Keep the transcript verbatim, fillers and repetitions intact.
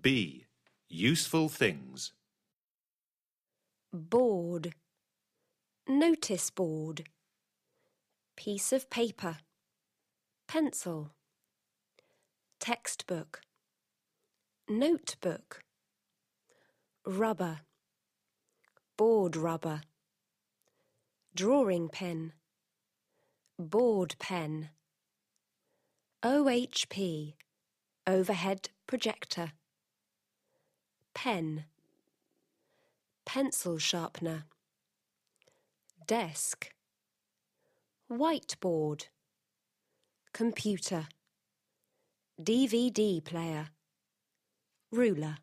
B. Useful things. Board. Notice board. Piece of paper. Pencil. Textbook. Notebook. Rubber. Board rubber. Drawing pen. Board pen. O H P. Overhead projector. Pen. Pencil sharpener. Desk. Whiteboard. Computer. D V D player. Ruler.